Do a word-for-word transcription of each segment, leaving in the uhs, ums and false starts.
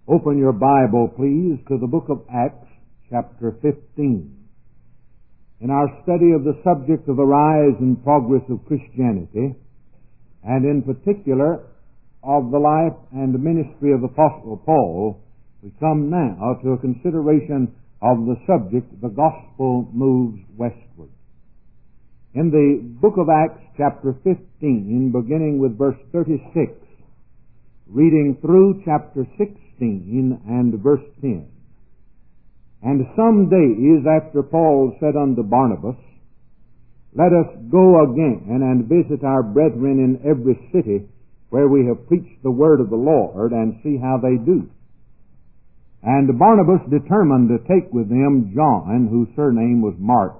Open your Bible, please, to the book of Acts, chapter fifteen. In our study of the subject of the rise and progress of Christianity, and in particular of the life and ministry of the Apostle Paul, we come now to a consideration of the subject, the gospel moves westward. In the book of Acts, chapter fifteen, beginning with verse thirty-six, reading through chapter sixteen and verse ten. And some days after Paul said unto Barnabas, Let us go again and visit our brethren in every city where we have preached the word of the Lord, and see how they do. And Barnabas determined to take with them John, whose surname was Mark.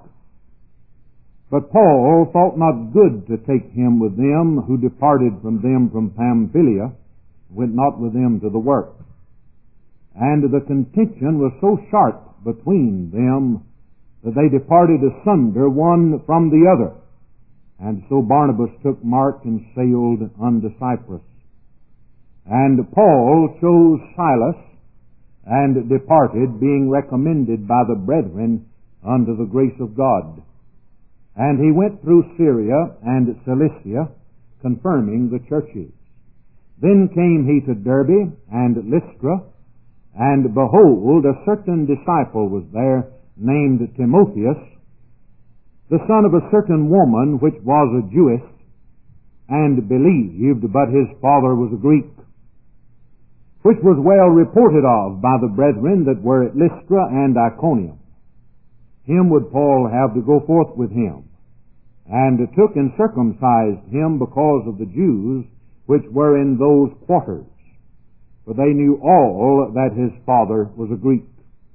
But Paul thought not good to take him with them, who departed from them from Pamphylia, went not with them to the work. And the contention was so sharp between them that they departed asunder one from the other. And so Barnabas took Mark and sailed unto Cyprus. And Paul chose Silas and departed, being recommended by the brethren unto the grace of God. And he went through Syria and Cilicia, confirming the churches. Then came he to Derbe and Lystra, and behold, a certain disciple was there, named Timotheus, the son of a certain woman which was a Jewess, and believed, but his father was a Greek, which was well reported of by the brethren that were at Lystra and Iconium. Him would Paul have to go forth with him, and took and circumcised him because of the Jews which were in those quarters, for they knew all that his father was a Greek.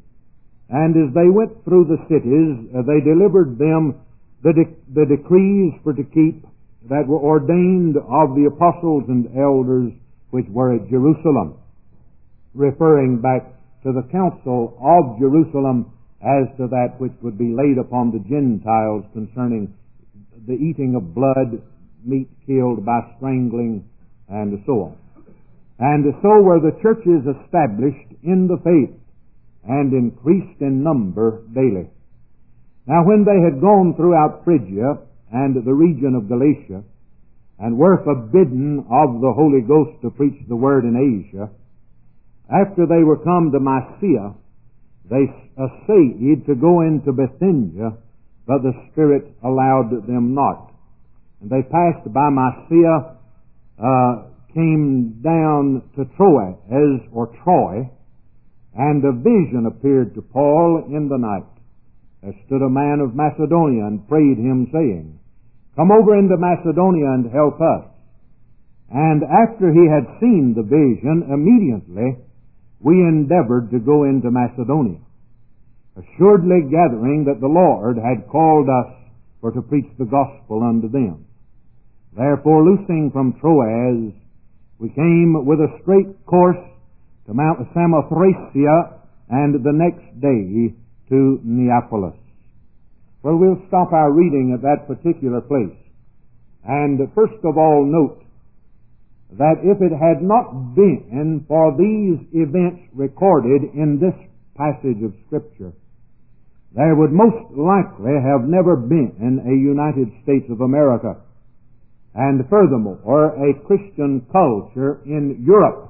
And as they went through the cities, uh, they delivered them the, de- the decrees for to keep that were ordained of the apostles and elders which were at Jerusalem, referring back to the council of Jerusalem as to that which would be laid upon the Gentiles concerning the eating of blood, meat killed by strangling, and so on. And so were the churches established in the faith, and increased in number daily. Now when they had gone throughout Phrygia and the region of Galatia, and were forbidden of the Holy Ghost to preach the word in Asia, after they were come to Mysia, they essayed to go into Bithynia, but the Spirit allowed them not. And they passed by Mysia, uh, came down to Troas, or Troy, and a vision appeared to Paul in the night. There stood a man of Macedonia and prayed him, saying, Come over into Macedonia and help us. And after he had seen the vision, immediately we endeavored to go into Macedonia, assuredly gathering that the Lord had called us for to preach the gospel unto them. Therefore, loosing from Troas, we came with a straight course to Mount Samothracia, and the next day to Neapolis. Well, we'll stop our reading at that particular place. And first of all note that if it had not been for these events recorded in this passage of Scripture, there would most likely have never been a United States of America, and furthermore a Christian culture in Europe,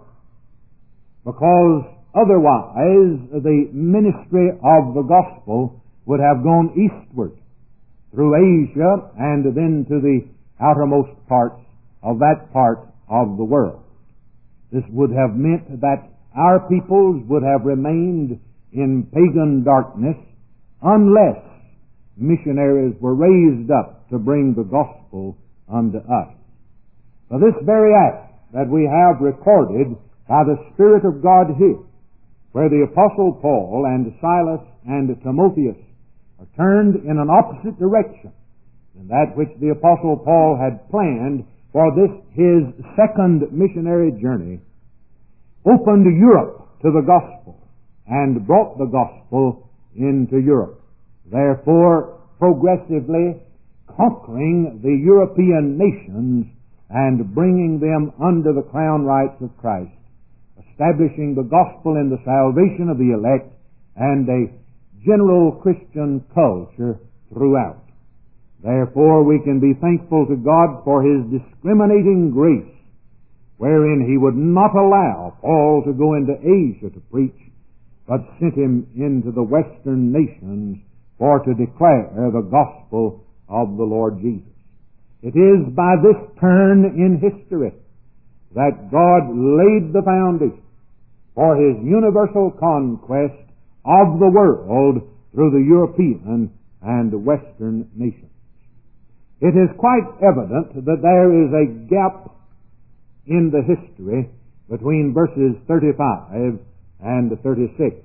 because otherwise the ministry of the gospel would have gone eastward through Asia and then to the outermost parts of that part of the world. This would have meant that our peoples would have remained in pagan darkness unless missionaries were raised up to bring the gospel unto us. For this very act that we have recorded by the Spirit of God here, where the Apostle Paul and Silas and Timotheus are turned in an opposite direction than that which the Apostle Paul had planned for this his second missionary journey, opened Europe to the gospel and brought the gospel into Europe, therefore progressively conquering the European nations and bringing them under the crown rights of Christ, establishing the gospel and the salvation of the elect, and a general Christian culture throughout. Therefore, we can be thankful to God for His discriminating grace, wherein He would not allow Paul to go into Asia to preach, but sent him into the western nations for to declare the gospel of the Lord Jesus. It is by this turn in history that God laid the foundation for His universal conquest of the world through the European and Western nations. It is quite evident that there is a gap in the history between verses thirty-five and thirty-six.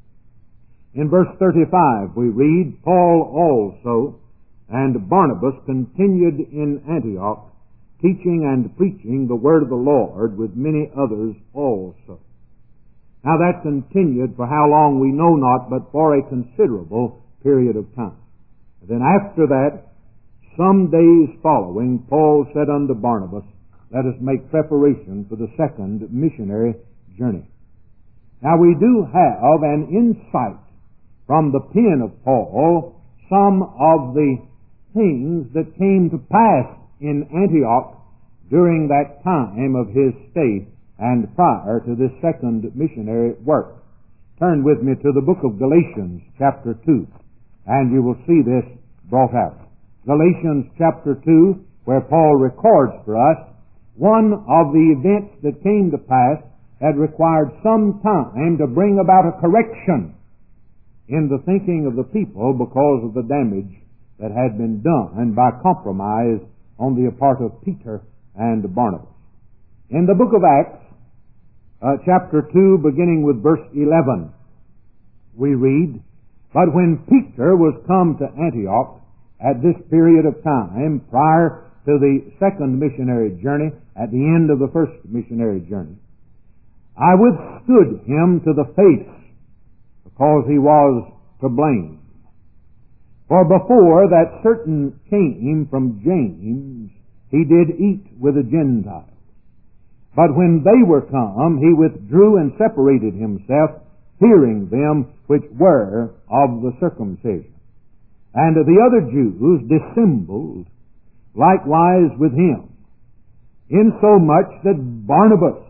In verse thirty-five we read, Paul also and Barnabas continued in Antioch, teaching and preaching the word of the Lord with many others also. Now that continued for how long we know not, but for a considerable period of time. And then after that, some days following, Paul said unto Barnabas, let us make preparation for the second missionary journey. Now we do have an insight from the pen of Paul, some of the things that came to pass in Antioch during that time of his stay and prior to this second missionary work. Turn with me to the book of Galatians, chapter two, and you will see this brought out. Galatians chapter two, where Paul records for us one of the events that came to pass had required some time to bring about a correction in the thinking of the people because of the damage that had been done by compromise on the part of Peter and Barnabas. In the book of Acts, uh, chapter two, beginning with verse eleven, we read, But when Peter was come to Antioch at this period of time, prior to the second missionary journey, at the end of the first missionary journey, I withstood him to the face, because he was to blame. For before that certain came from James, he did eat with the Gentiles. But when they were come, he withdrew and separated himself, fearing them which were of the circumcision. And the other Jews dissembled likewise with him, insomuch that Barnabas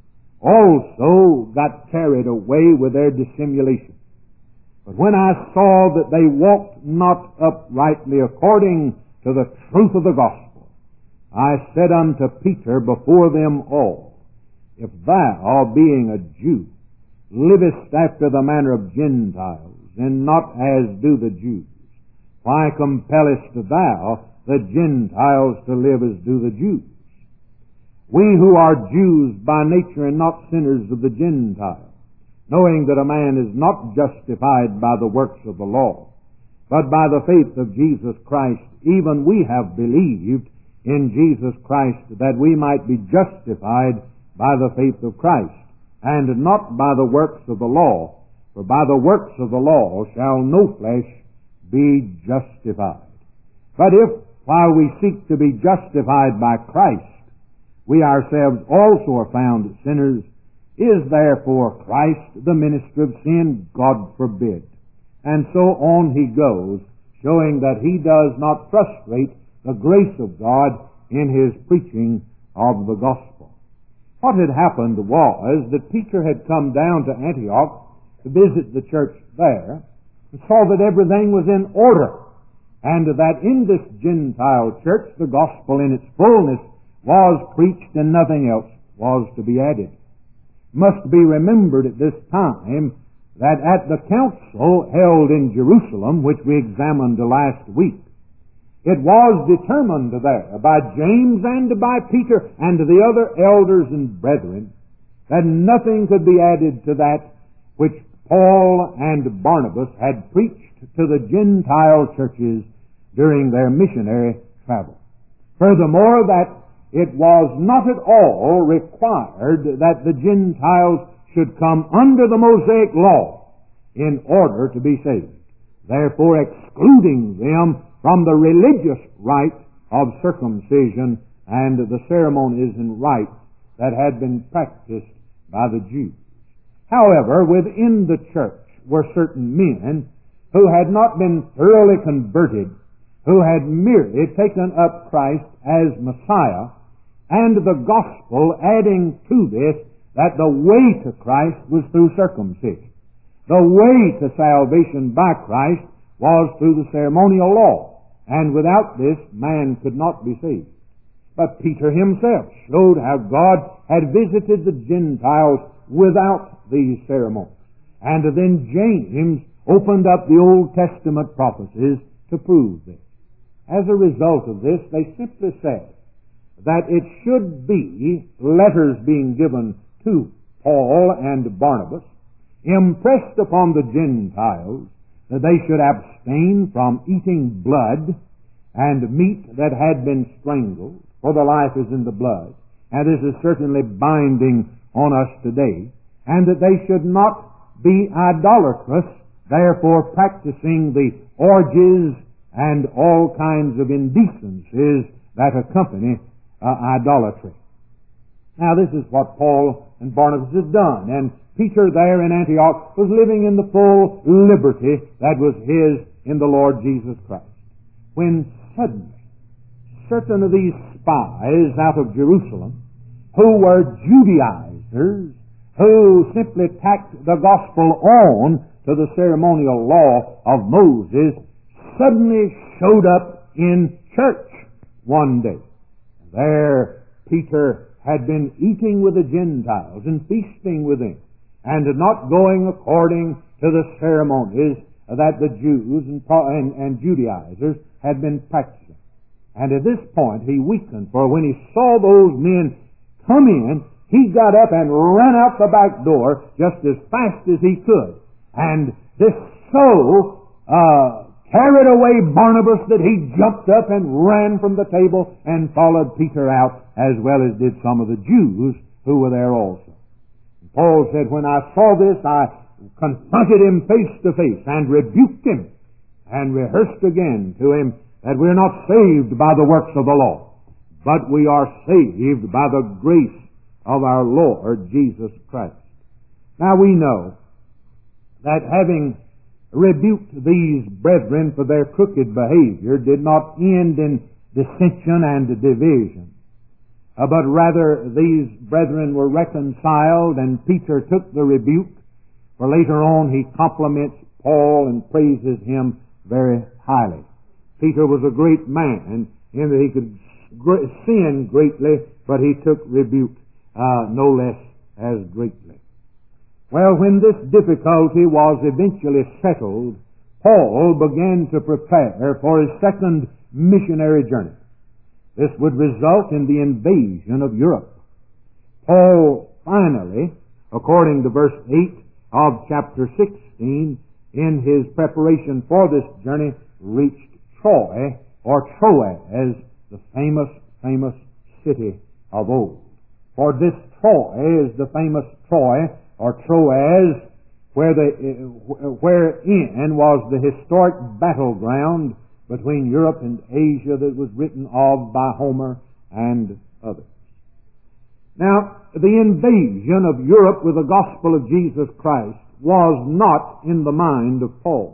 also got carried away with their dissimulation. But when I saw that they walked not uprightly according to the truth of the gospel, I said unto Peter before them all, If thou, being a Jew, livest after the manner of Gentiles, and not as do the Jews, why compellest thou the Gentiles to live as do the Jews? We who are Jews by nature and not sinners of the Gentiles, knowing that a man is not justified by the works of the law, but by the faith of Jesus Christ, even we have believed in Jesus Christ, that we might be justified by the faith of Christ, and not by the works of the law. For by the works of the law shall no flesh be justified. But if, while we seek to be justified by Christ, we ourselves also are found sinners, is therefore Christ the minister of sin? God forbid. And so on he goes, showing that he does not frustrate the grace of God in his preaching of the gospel. What had happened was that Peter had come down to Antioch to visit the church there and saw that everything was in order, and that in this Gentile church the gospel in its fullness was preached and nothing else was to be added. Must be remembered at this time that at the council held in Jerusalem, which we examined last week, it was determined there by James and by Peter and the other elders and brethren that nothing could be added to that which Paul and Barnabas had preached to the Gentile churches during their missionary travel. Furthermore, that it was not at all required that the Gentiles should come under the Mosaic law in order to be saved, therefore excluding them from the religious rite of circumcision and the ceremonies and rites that had been practiced by the Jews. However, within the church were certain men who had not been thoroughly converted, who had merely taken up Christ as Messiah, and the gospel adding to this that the way to Christ was through circumcision. The way to salvation by Christ was through the ceremonial law, and without this man could not be saved. But Peter himself showed how God had visited the Gentiles without these ceremonies. And then James opened up the Old Testament prophecies to prove this. As a result of this, they simply said that it should be letters being given to Paul and Barnabas, impressed upon the Gentiles that they should abstain from eating blood and meat that had been strangled, for the life is in the blood, and this is certainly binding on us today, and that they should not be idolatrous, therefore practicing the orgies and all kinds of indecencies that accompany uh, idolatry. Now this is what Paul and Barnabas had done, and Peter there in Antioch was living in the full liberty that was his in the Lord Jesus Christ. When suddenly certain of these spies out of Jerusalem, who were Judaizers, who simply tacked the gospel on to the ceremonial law of Moses, suddenly showed up in church one day. There Peter had been eating with the Gentiles and feasting with them, and not going according to the ceremonies that the Jews and, and, and Judaizers had been practicing. And at this point he weakened, for when he saw those men come in, he got up and ran out the back door just as fast as he could. And this so uh, carried away Barnabas that he jumped up and ran from the table and followed Peter out, as well as did some of the Jews who were there also. And Paul said, when I saw this, I confronted him face to face and rebuked him and rehearsed again to him that we're not saved by the works of the law, but we are saved by the grace of our Lord Jesus Christ. Now we know that having rebuked these brethren for their crooked behavior did not end in dissension and division, uh, but rather these brethren were reconciled, and Peter took the rebuke, for later on he compliments Paul and praises him very highly. Peter was a great man in that he could sin greatly, but he took rebuke uh, no less as greatly. Well, when this difficulty was eventually settled, Paul began to prepare for his second missionary journey. This would result in the invasion of Europe. Paul finally, according to verse eight of chapter sixteen, in his preparation for this journey, reached Troy, or Troas, the famous, famous city of old. For this Troy is the famous Troy, or Troas, where the, wherein was the historic battleground between Europe and Asia that was written of by Homer and others. Now, the invasion of Europe with the gospel of Jesus Christ was not in the mind of Paul,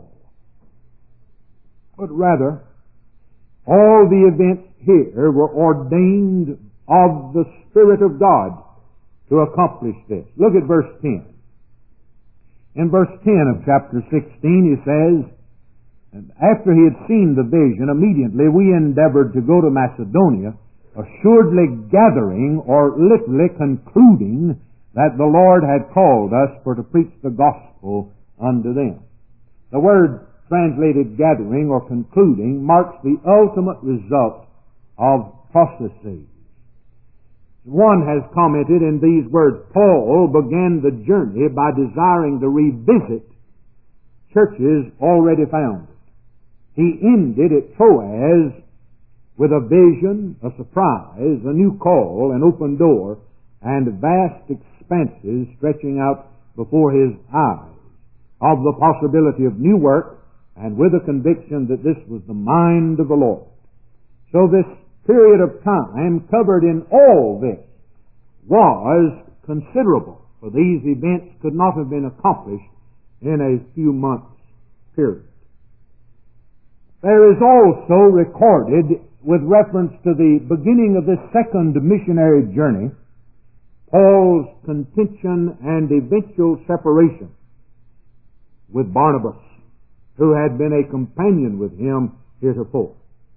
but rather all the events here were ordained of the Spirit of God to accomplish this. Look at verse ten. In verse ten of chapter sixteen he says, and after he had seen the vision, immediately we endeavored to go to Macedonia, assuredly gathering, or literally concluding, that the Lord had called us for to preach the gospel unto them. The word translated gathering or concluding marks the ultimate result of processes. One has commented in these words, Paul began the journey by desiring to revisit churches already founded. He ended at Troas with a vision, a surprise, a new call, an open door, and vast expanses stretching out before his eyes of the possibility of new work, and with a conviction that this was the mind of the Lord. So this period of time covered in all this was considerable. For these events could not have been accomplished in a few months' period. There is also recorded, with reference to the beginning of this second missionary journey, Paul's contention and eventual separation with Barnabas, who had been a companion with him heretofore.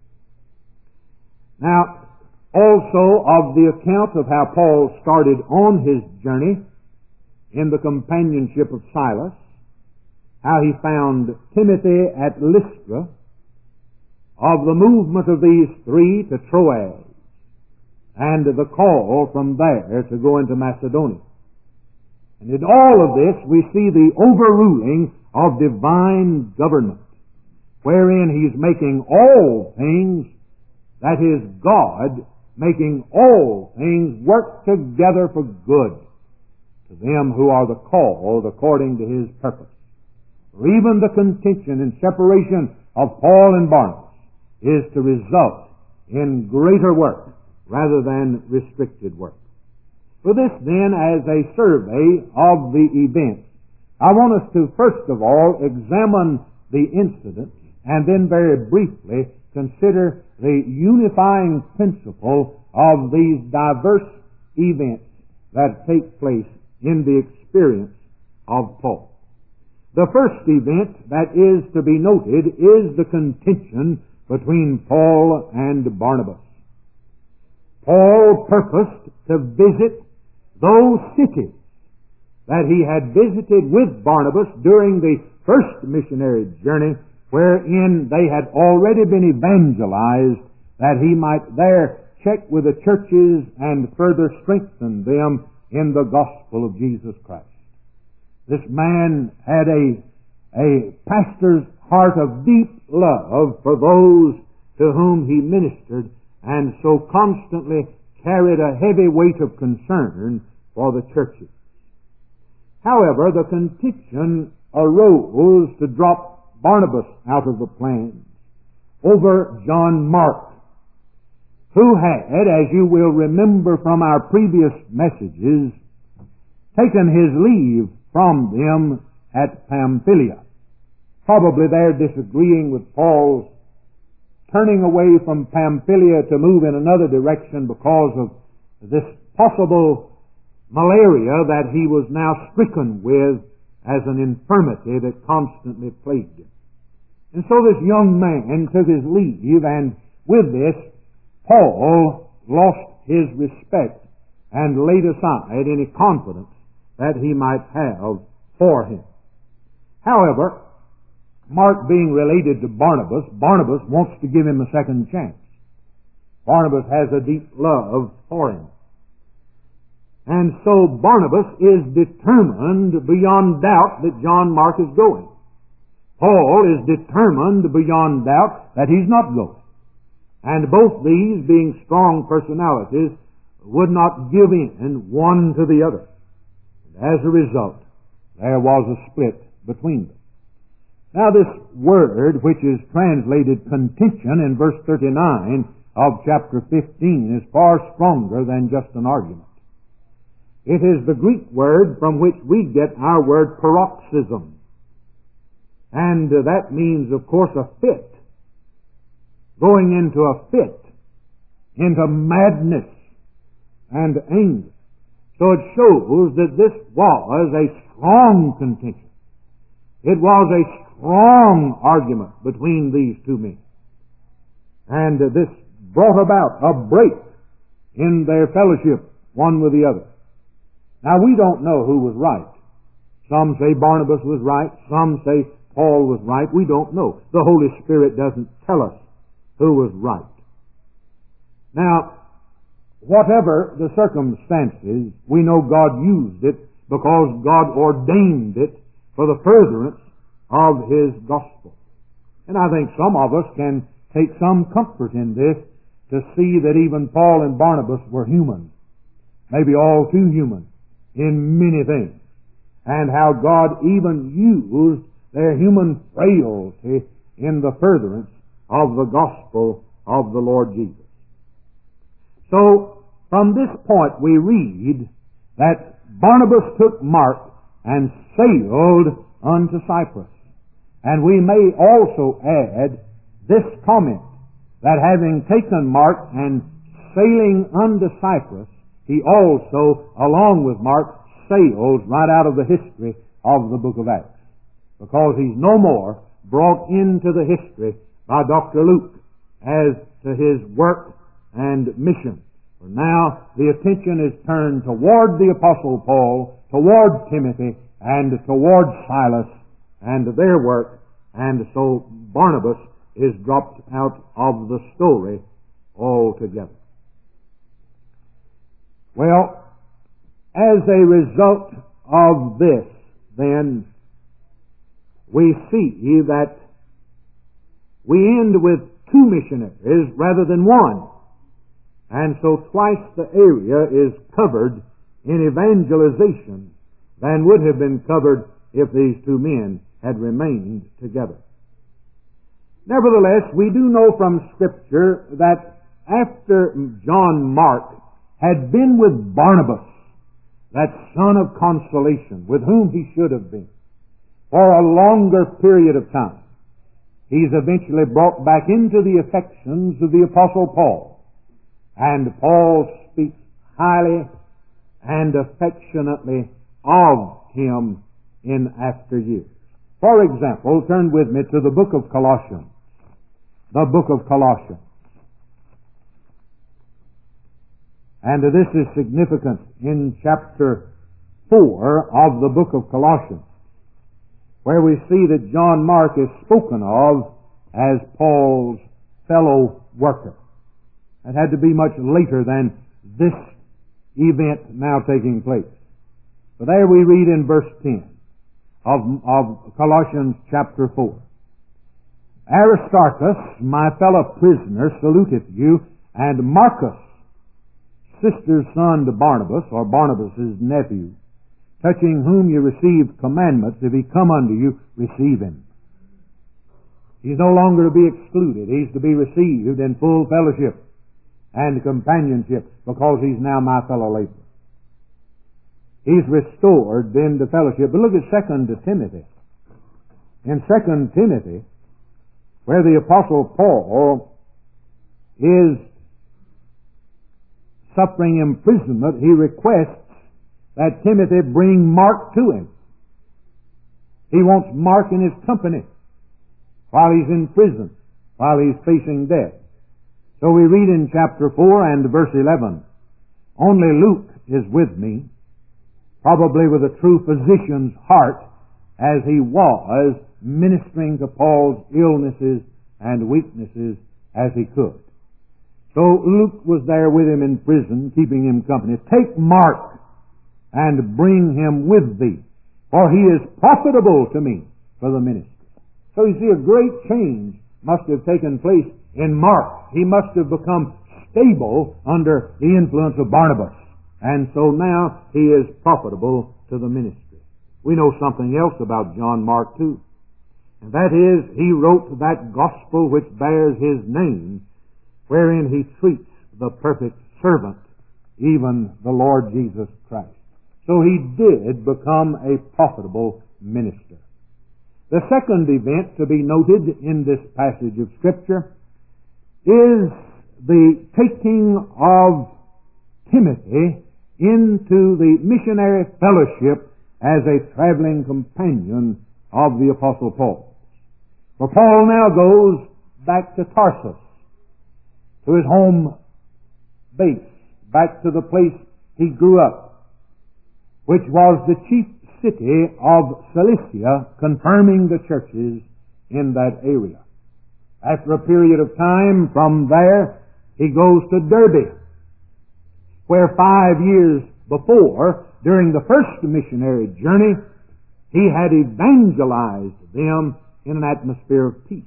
Now, also of the account of how Paul started on his journey in the companionship of Silas, how he found Timothy at Lystra, of the movement of these three to Troas, and the call from there to go into Macedonia. And in all of this we see the overruling of divine government, wherein He's making all things, that is God, making all things work together for good to them who are the called according to His purpose. For even the contention and separation of Paul and Barnabas is to result in greater work rather than restricted work. For this then, as a survey of the events, I want us to first of all examine the incidents and then very briefly consider the unifying principle of these diverse events that take place in the experience of Paul. The first event that is to be noted is the contention between Paul and Barnabas. Paul purposed to visit those cities that he had visited with Barnabas during the first missionary journey, wherein they had already been evangelized, that he might there check with the churches and further strengthen them in the gospel of Jesus Christ. This man had a, a pastor's heart of deep love for those to whom he ministered, and so constantly carried a heavy weight of concern for the churches. However, the contention arose to drop Barnabas out of the plans over John Mark, who had, as you will remember from our previous messages, taken his leave from them at Pamphylia. Probably they're disagreeing with Paul's turning away from Pamphylia to move in another direction because of this possible malaria that he was now stricken with as an infirmity that constantly plagued him. And so this young man took his leave, and with this, Paul lost his respect and laid aside any confidence that he might have for him. However, Mark being related to Barnabas, Barnabas wants to give him a second chance. Barnabas has a deep love for him. And so Barnabas is determined beyond doubt that John Mark is going. Paul is determined beyond doubt that he's not going. And both these, being strong personalities, would not give in one to the other. And as a result, there was a split between them. Now this word, which is translated contention in verse thirty-nine of chapter fifteen, is far stronger than just an argument. It is the Greek word from which we get our word paroxysm. And uh, that means, of course, a fit. Going into a fit, into madness and anger. So it shows that this was a strong contention. It was a strong argument between these two men. And uh, this brought about a break in their fellowship, one with the other. Now we don't know who was right. Some say Barnabas was right. Some say Paul was right. We don't know. The Holy Spirit doesn't tell us who was right. Now, whatever the circumstances, we know God used it because God ordained it for the furtherance of His gospel. And I think some of us can take some comfort in this to see that even Paul and Barnabas were human, maybe all too human in many things, and how God even used their human frailty in the furtherance of the gospel of the Lord Jesus. So, from this point we read that Barnabas took Mark and sailed unto Cyprus. And we may also add this comment, that having taken Mark and sailing unto Cyprus, he also, along with Mark, sails right out of the history of the book of Acts, because he's no more brought into the history by Doctor Luke as to his work and mission. For now, the attention is turned toward the Apostle Paul, toward Timothy, and toward Silas and their work, and so Barnabas is dropped out of the story altogether. Well, as a result of this, then, we see that we end with two missionaries rather than one. And so twice the area is covered in evangelization than would have been covered if these two men had remained together. Nevertheless, we do know from Scripture that after John Mark had been with Barnabas, that son of consolation, with whom he should have been, for a longer period of time, he's eventually brought back into the affections of the Apostle Paul. And Paul speaks highly and affectionately of him in after years. For example, turn with me to the book of Colossians. The book of Colossians. And this is significant in chapter four of the book of Colossians, where we see that John Mark is spoken of as Paul's fellow worker. It had to be much later than this event now taking place. But there we read in verse ten of, of Colossians chapter four. Aristarchus, my fellow prisoner, saluteth you, and Marcus, sister's son to Barnabas, or Barnabas' nephew, touching whom you received commandments, if he come unto you, receive him. He's no longer to be excluded. He's to be received in full fellowship and companionship, because he's now my fellow laborer. He's restored then to fellowship. But look at Second Timothy. In Second Timothy, where the Apostle Paul is suffering imprisonment, he requests that Timothy bring Mark to him. He wants Mark in his company while he's in prison, while he's facing death. So we read in chapter four and verse eleven, only Luke is with me, probably with a true physician's heart, as he was ministering to Paul's illnesses and weaknesses as he could. So Luke was there with him in prison, keeping him company. Take Mark and bring him with thee, for he is profitable to me for the ministry. So you see, a great change must have taken place in Mark. He must have become stable under the influence of Barnabas. And so now he is profitable to the ministry. We know something else about John Mark too. And that is, he wrote that gospel which bears his name, wherein he treats the perfect servant, even the Lord Jesus Christ. So he did become a profitable minister. The second event to be noted in this passage of Scripture is the taking of Timothy into the missionary fellowship as a traveling companion of the Apostle Paul. For Paul now goes back to Tarsus, to his home base, back to the place he grew up, which was the chief city of Cilicia, confirming the churches in that area. After a period of time from there, he goes to Derbe, where five years before, during the first missionary journey, he had evangelized them in an atmosphere of peace.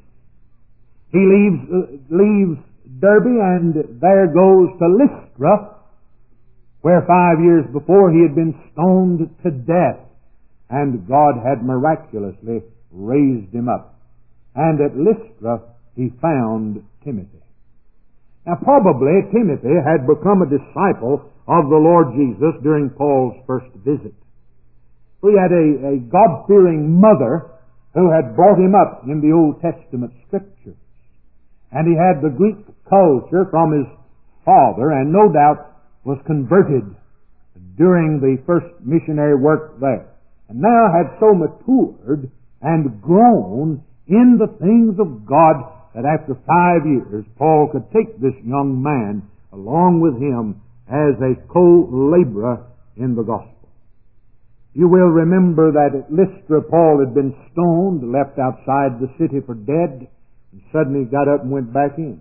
He leaves, uh, leaves Derbe and there goes to Lystra, where five years before he had been stoned to death, and God had miraculously raised him up. And at Lystra he found Timothy. Now probably Timothy had become a disciple of the Lord Jesus during Paul's first visit. He had a, a God-fearing mother who had brought him up in the Old Testament Scriptures. And he had the Greek culture from his father, and no doubt was converted during the first missionary work there. And now had so matured and grown in the things of God that after five years Paul could take this young man along with him as a co-laborer in the gospel. You will remember that at Lystra Paul had been stoned, left outside the city for dead, and suddenly got up and went back in.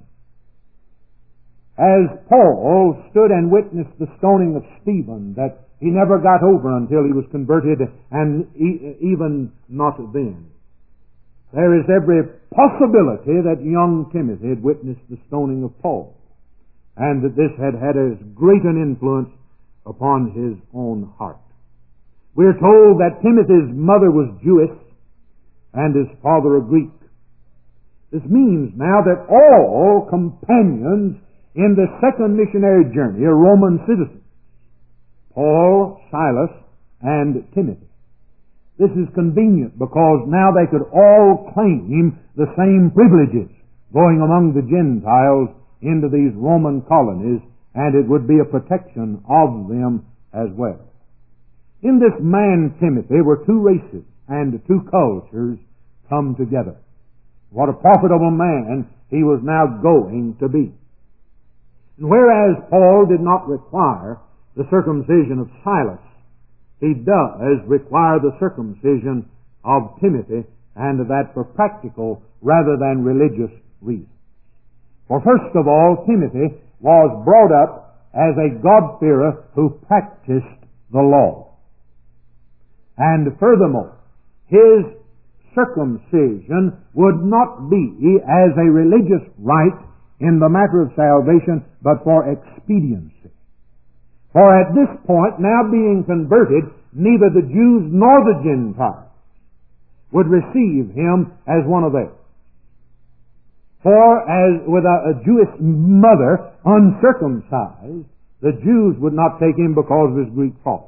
As Paul stood and witnessed the stoning of Stephen, that he never got over until he was converted, and even not then. There is every possibility that young Timothy had witnessed the stoning of Paul, and that this had had as great an influence upon his own heart. We are told that Timothy's mother was Jewish and his father a Greek. This means now that all companions in the second missionary journey are Roman citizens. Paul, Silas, and Timothy. This is convenient because now they could all claim the same privileges going among the Gentiles into these Roman colonies, and it would be a protection of them as well. In this man Timothy were two races and two cultures come together. What a profitable man he was now going to be. And whereas Paul did not require the circumcision of Silas, he does require the circumcision of Timothy, and that for practical rather than religious reasons. For first of all, Timothy was brought up as a God-fearer who practiced the law. And furthermore, his circumcision would not be as a religious rite in the matter of salvation, but for expediency. For at this point, now being converted, neither the Jews nor the Gentiles would receive him as one of theirs. For as with a, a Jewish mother, uncircumcised, the Jews would not take him because of his Greek father.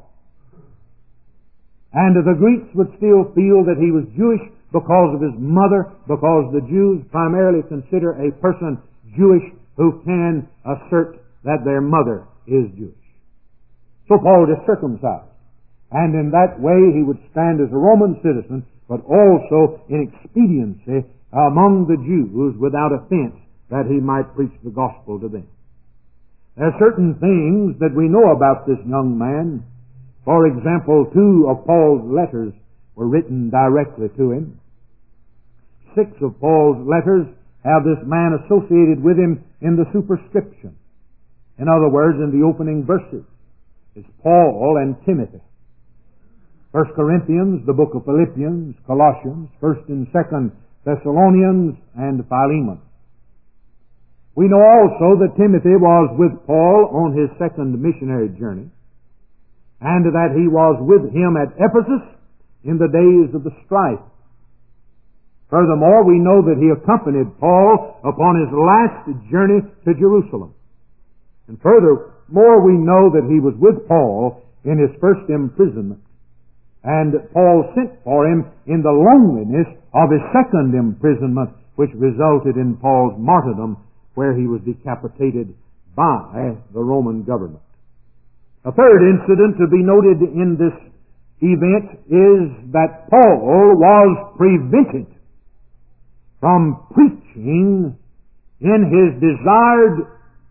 And the Greeks would still feel that he was Jewish because of his mother, because the Jews primarily consider a person Jewish who can assert that their mother is Jewish. So Paul is circumcised. And in that way he would stand as a Roman citizen, but also in expediency among the Jews without offense, that he might preach the gospel to them. There are certain things that we know about this young man. For example, two of Paul's letters were written directly to him. Six of Paul's letters have this man associated with him in the superscription. In other words, in the opening verses, it's Paul and Timothy. First Corinthians, the book of Philippians, Colossians, First and Second Thessalonians, and Philemon. We know also that Timothy was with Paul on his second missionary journey, and that he was with him at Ephesus in the days of the strife. Furthermore, we know that he accompanied Paul upon his last journey to Jerusalem. And furthermore, we know that he was with Paul in his first imprisonment. And Paul sent for him in the loneliness of his second imprisonment, which resulted in Paul's martyrdom, where he was decapitated by the Roman government. A third incident to be noted in this event is that Paul was prevented from preaching in his desired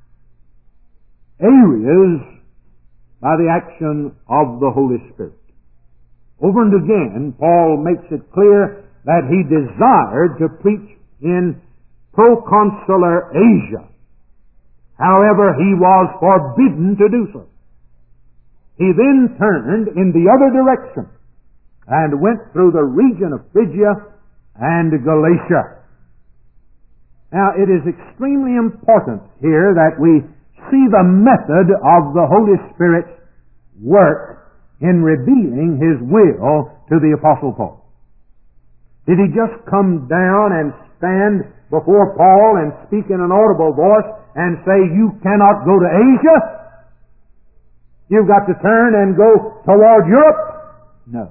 areas by the action of the Holy Spirit. Over and again, Paul makes it clear that he desired to preach in proconsular Asia. However, he was forbidden to do so. He then turned in the other direction and went through the region of Phrygia and Galatia. Now, it is extremely important here that we see the method of the Holy Spirit's work in revealing His will to the Apostle Paul. Did he just come down and stand before Paul and speak in an audible voice and say, you cannot go to Asia? You've got to turn and go toward Europe? No.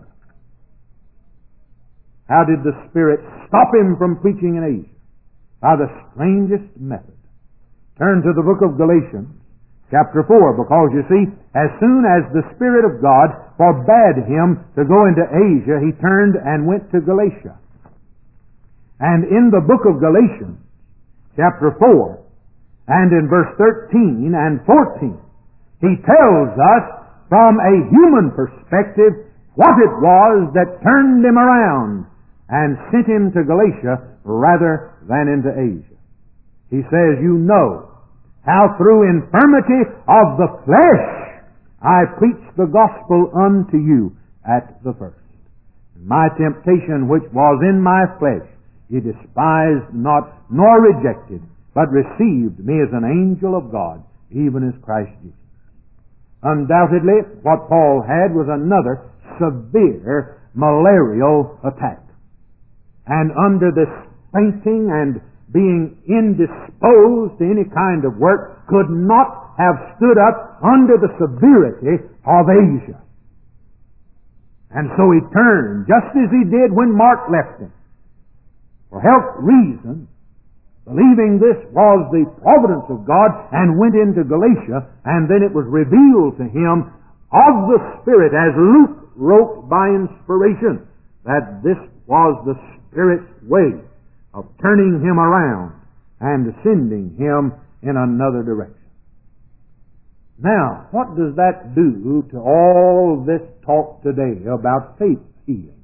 How did the Spirit stop him from preaching in Asia? By the strangest method. Turn to the book of Galatians, chapter four, because you see, as soon as the Spirit of God forbade him to go into Asia, he turned and went to Galatia. And in the book of Galatians, chapter four, and in verse thirteen and fourteen, he tells us from a human perspective what it was that turned him around and sent him to Galatia rather than into Asia. He says, you know how through infirmity of the flesh I preached the gospel unto you at the first. My temptation which was in my flesh ye despised not nor rejected, but received me as an angel of God, even as Christ Jesus. Undoubtedly, what Paul had was another severe malarial attack. And under this fainting and being indisposed to any kind of work, could not have stood up under the severity of Asia. And so he turned, just as he did when Mark left him, for health reasons, believing this was the providence of God, and went into Galatia, and then it was revealed to him of the Spirit, as Luke wrote by inspiration, that this was the Spirit's way of turning him around and sending him in another direction. Now, what does that do to all this talk today about faith healing?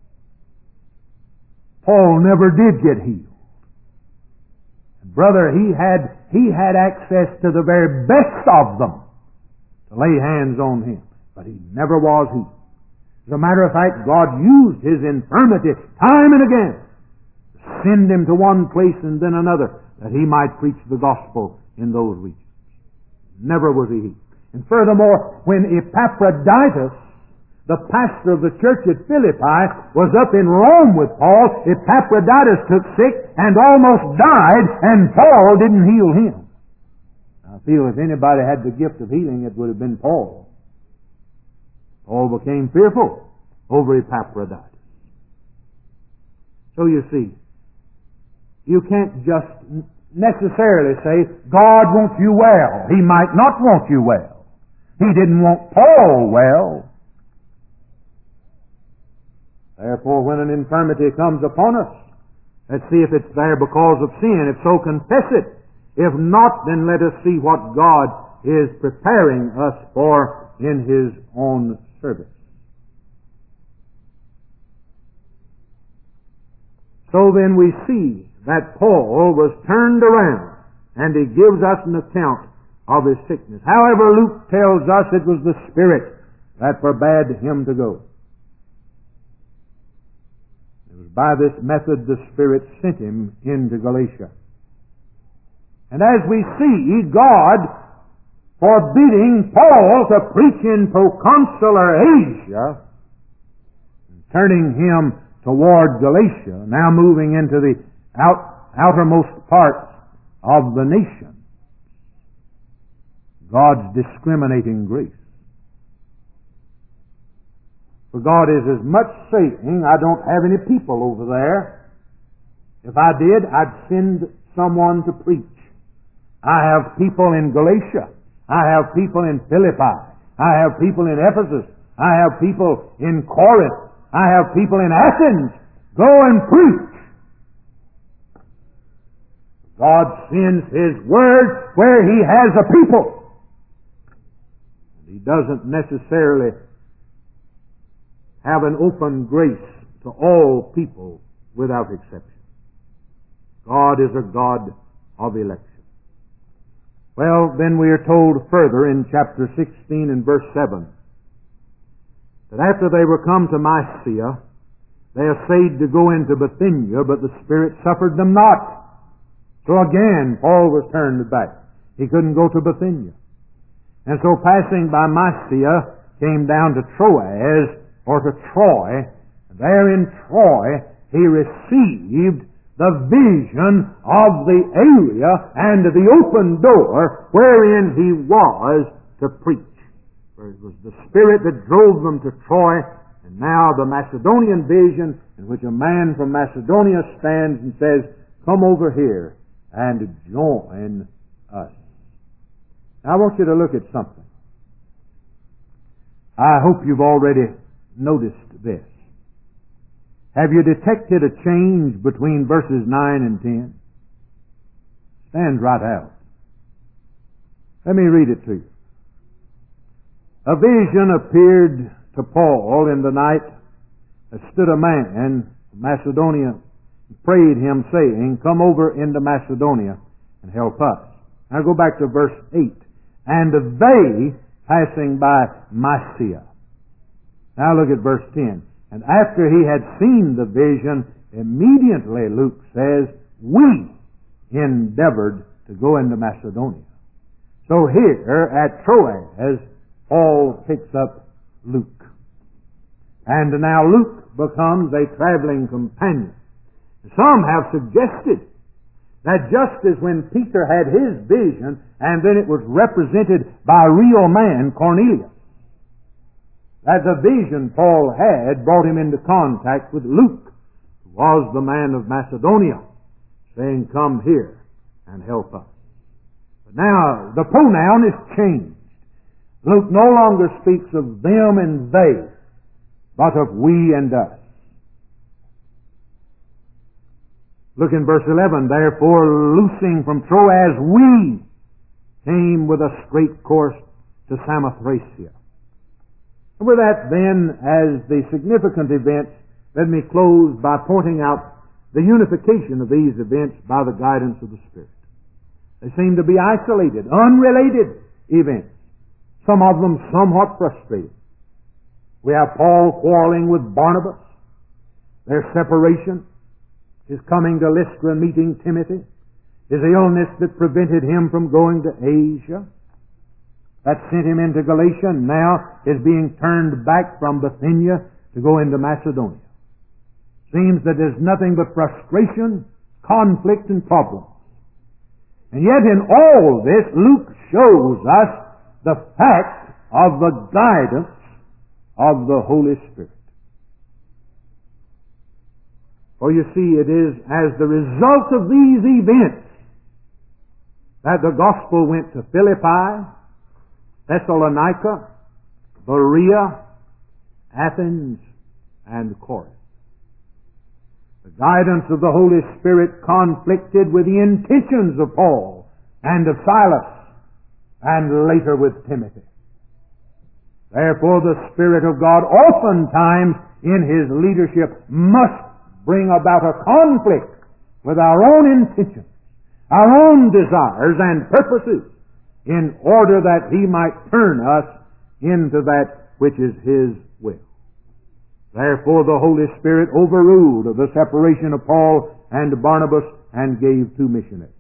Paul never did get healed. Brother, he had, he had access to the very best of them to lay hands on him, but he never was healed. As a matter of fact, God used his infirmity time and again to send him to one place and then another that he might preach the gospel in those regions. Never was he healed. And furthermore, when Epaphroditus, the pastor of the church at Philippi, was up in Rome with Paul, Epaphroditus took sick and almost died, and Paul didn't heal him. I feel if anybody had the gift of healing, it would have been Paul. Paul became fearful over Epaphroditus. So you see, you can't just necessarily say, God wants you well. He might not want you well. He didn't want Paul well. Therefore, when an infirmity comes upon us, let's see if it's there because of sin. If so, confess it. If not, then let us see what God is preparing us for in His own service. So then we see that Paul was turned around, and he gives us an account of his sickness. However, Luke tells us it was the Spirit that forbade him to go. It was by this method the Spirit sent him into Galatia. And as we see, God forbidding Paul to preach in proconsular Asia, and turning him toward Galatia, now moving into the out, outermost parts of the nation. God's discriminating grace. For God is as much saying, I don't have any people over there. If I did, I'd send someone to preach. I have people in Galatia. I have people in Philippi. I have people in Ephesus. I have people in Corinth. I have people in Athens. Go and preach. God sends His Word where He has a people. He doesn't necessarily have an open grace to all people without exception. God is a God of election. Well, then we are told further in chapter sixteen and verse seven that after they were come to Mysia, they essayed to go into Bithynia, but the Spirit suffered them not. So again, Paul was turned back. He couldn't go to Bithynia. And so passing by Mysia, came down to Troas, or to Troy. There in Troy, he received the vision of the area and the open door wherein he was to preach. For it was the Spirit that drove them to Troy, and now the Macedonian vision in which a man from Macedonia stands and says, "Come over here and join us." Now I want you to look at something. I hope you've already noticed this. Have you detected a change between verses nine and ten? Stands right out. Let me read it to you. A vision appeared to Paul in the night. There stood a man from Macedonia and prayed him, saying, "Come over into Macedonia and help us." Now go back to verse eight. And they, passing by Mysia. Now look at verse ten. And after he had seen the vision, immediately, Luke says, we endeavored to go into Macedonia. So here at Troas, Paul picks up Luke. And now Luke becomes a traveling companion. Some have suggested that just as when Peter had his vision, and then it was represented by a real man, Cornelius, that the vision Paul had brought him into contact with Luke, who was the man of Macedonia, saying, "Come here and help us." But now the pronoun is changed. Luke no longer speaks of them and they, but of we and us. Look in verse eleven. Therefore, loosing from Troas, we came with a straight course to Samothracia. And with that, then, as the significant events, let me close by pointing out the unification of these events by the guidance of the Spirit. They seem to be isolated, unrelated events, some of them somewhat frustrating. We have Paul quarreling with Barnabas, their separation, his coming to Lystra and meeting Timothy, his illness that prevented him from going to Asia, that sent him into Galatia, and now is being turned back from Bithynia to go into Macedonia. Seems that there's nothing but frustration, conflict, and problems. And yet in all this, Luke shows us the fact of the guidance of the Holy Spirit. For you see, it is as the result of these events that the gospel went to Philippi, Thessalonica, Berea, Athens, and Corinth. The guidance of the Holy Spirit conflicted with the intentions of Paul and of Silas, and later with Timothy. Therefore, the Spirit of God oftentimes in His leadership must bring about a conflict with our own intentions, our own desires and purposes, in order that He might turn us into that which is His will. Therefore the Holy Spirit overruled the separation of Paul and Barnabas and gave two missionaries.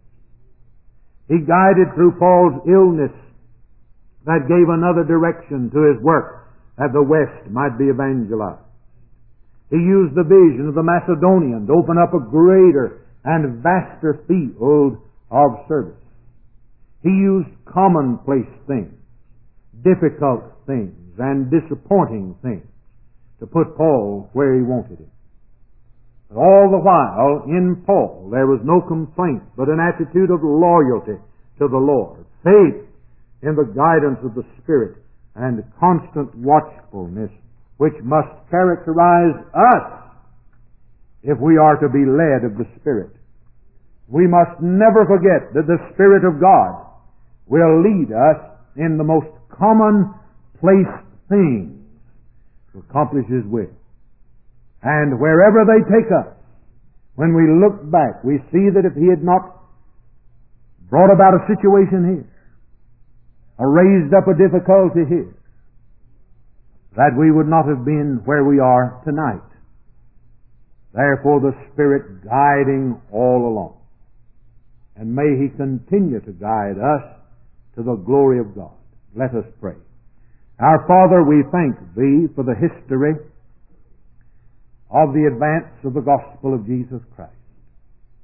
He guided through Paul's illness that gave another direction to his work, that the West might be evangelized. He used the vision of the Macedonian to open up a greater and vaster field of service. He used commonplace things, difficult things, and disappointing things to put Paul where he wanted him. But all the while, in Paul, there was no complaint, but an attitude of loyalty to the Lord, faith in the guidance of the Spirit, and constant watchfulness, which must characterize us if we are to be led of the Spirit. We must never forget that the Spirit of God will lead us in the most commonplace things to accomplish His will. And wherever they take us, when we look back, we see that if He had not brought about a situation here, or raised up a difficulty here, that we would not have been where we are tonight. Therefore the Spirit guiding all along. And may He continue to guide us to the glory of God. Let us pray. Our Father, we thank Thee for the history of the advance of the gospel of Jesus Christ.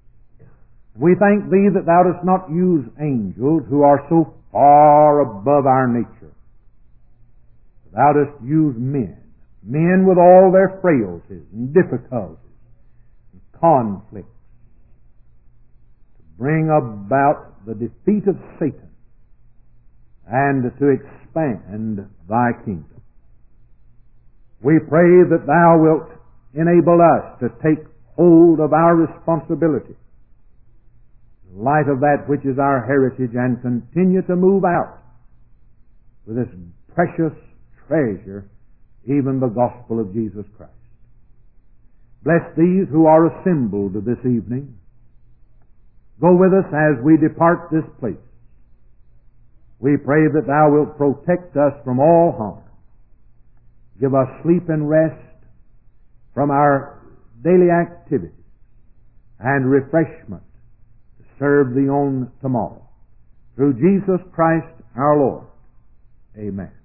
We thank Thee that Thou dost not use angels who are so far above our nature. Thou dost use men, men with all their frailties and difficulties and conflicts, to bring about the defeat of Satan and to expand Thy kingdom. We pray that Thou wilt enable us to take hold of our responsibility in light of that which is our heritage and continue to move out with this precious treasure, even the gospel of Jesus Christ. Bless these who are assembled this evening. Go with us as we depart this place. We pray that Thou wilt protect us from all harm. Give us sleep and rest from our daily activities and refreshment to serve Thee on tomorrow. Through Jesus Christ our Lord. Amen.